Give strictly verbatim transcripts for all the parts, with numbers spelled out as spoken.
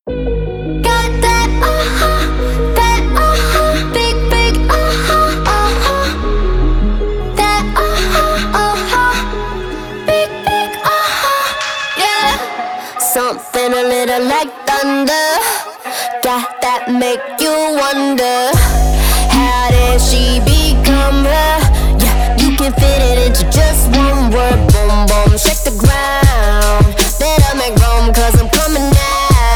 Got that uh-huh, that uh-huh, big, big uh-huh, uh-huh. That uh-huh, uh-huh, big, big uh-huh, yeah. Something a little like thunder, got that make you wonder, how did she become her? Yeah, you can fit it into just one word. Boom, boom, shake the ground. Better make room, cause I'm coming now.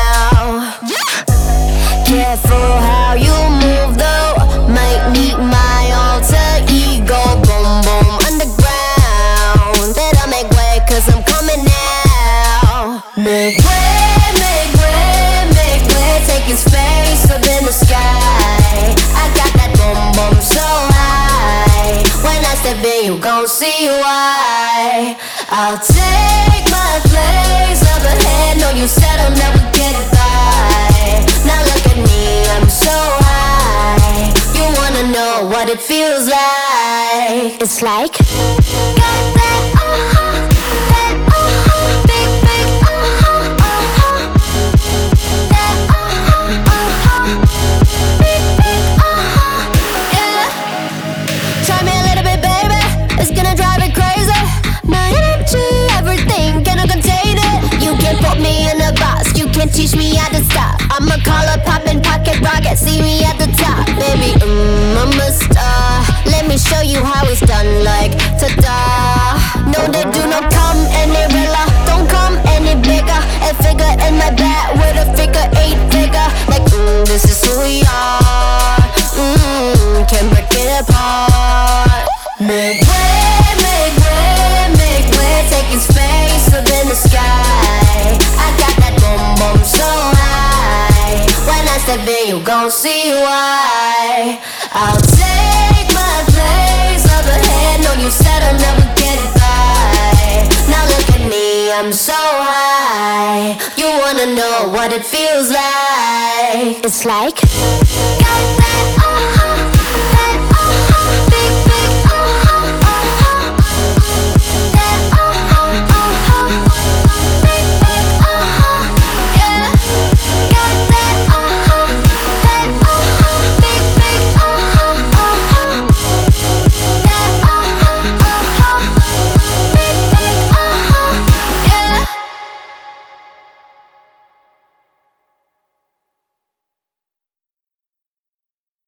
Careful how you move though, might need my alter ego. Boom, boom, underground. Better make way, cause I'm coming now. Make way, make way, make way. Taking space up in the sky. I got that boom, boom so high. When I step in, you gon' see why. I'll take my place up ahead. No, you said I'll never get by. Now look at me, I'm so high. You wanna know what it feels like? It's like got that uh-huh, that uh-huh, big, big uh-huh, uh-huh. That uh-huh, uh-huh, big, big uh-huh, yeah. Try me a little bit, baby, it's gonna drive it crazy. My energy, everything, cannot contain it. You can't put me in a box, you can't teach me how to stop. I'm a collar poppin' pocket rocket, see me at the top. Baby, mm, I'm a star. Let me show you how it's done, like ta-da. No, they do not come any realer, don't come any bigger. A figure in my back with a figure eight figure. Like, mm, this is who we are. Mm, can't break it apart. Make way, make way, make way. Taking space up in the sky. I got that boom, boom so high. When I step in, you gon' see why. I'll take my place up ahead. No, you said I'll never get by. Now look at me, I'm so high. You wanna know what it feels like? It's like